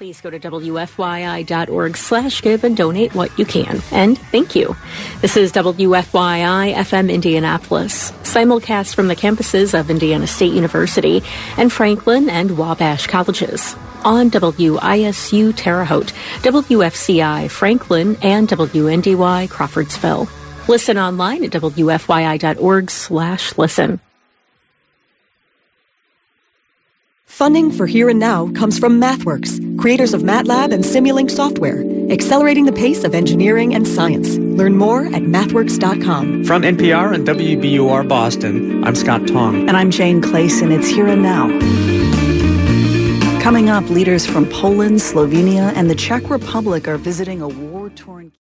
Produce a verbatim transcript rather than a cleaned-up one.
Please go to W F Y I dot org slash give and donate what you can. And thank you. This is W F Y I F M Indianapolis, simulcast from the campuses of Indiana State University and Franklin and Wabash Colleges. On W I S U Terre Haute, W F C I Franklin, and W N D Y Crawfordsville. Listen online at W F Y I dot org slash listen. Funding for Here and Now comes from MathWorks, creators of MATLAB and Simulink software, accelerating the pace of engineering and science. Learn more at mathworks dot com. From N P R and W B U R Boston, I'm Scott Tong. And I'm Jane Clayson. It's Here and Now. Coming up, leaders from Poland, Slovenia, and the Czech Republic are visiting a war-torn...